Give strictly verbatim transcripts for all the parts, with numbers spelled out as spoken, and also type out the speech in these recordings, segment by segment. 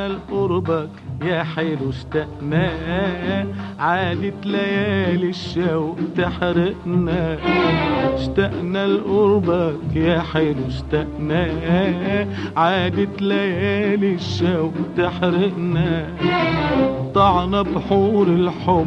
اشتقنا لقربك يا حلو اشتقنا، عادت ليالي الشوق تحرقنا. اشتقنا لقربك يا حلو اشتقنا، عادت ليالي الشوق تحرقنا. طعنا بحور الحب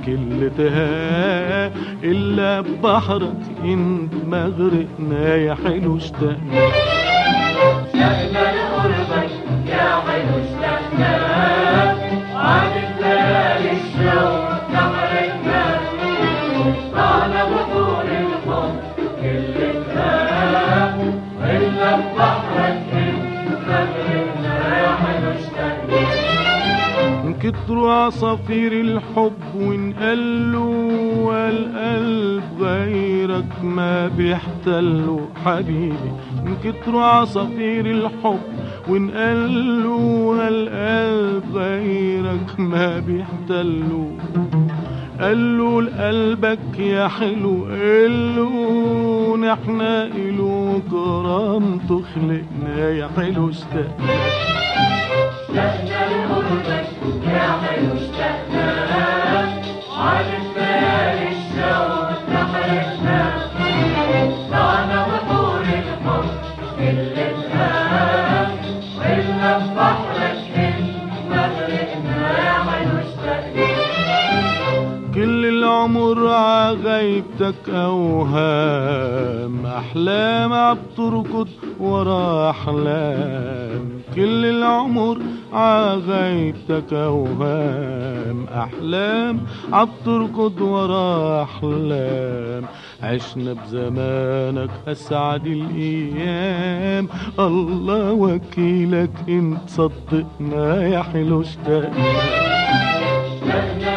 كلتها إلا ببحرك انت مغرقنا يا حلو اشتقنا. اشتقنا لقربك يا حلو اشتقنا، عادت ليالي الشوق تحرقنا. طعنا بحور الحب كلتها إلا ببحرك انت مغرقنا يا حلو اشتقنا. من كتر عصافير الحب ونقلوا القلب غيرك ما بيحتلوا حبيبي. من كتر عصافير الحب ونقلوا القلب غيرك ما بيحتلوا. قالوا لقلبك يا حلو قالوا نحنا إلو كرامته خلقنا يا حلو اشتقنا. اشتقنا لقربك يا حلو اشتقنا، عادت ليالي الشوق تحرقنا. طعنا بحور الحب كلتها إلا ببحرك انت مغرقنا يا حلو اشتقنا. كل العمر عغيبتك أوهام، أحلام عبتركض ورا أحلام. كل العمر عغيبتك أوهام، أحلام عبتركض ورا أحلام. عشنا بزمانك أسعد الأيام، الله وكيلك انت صدقنا يا حلو اشتقنا. اشتقنا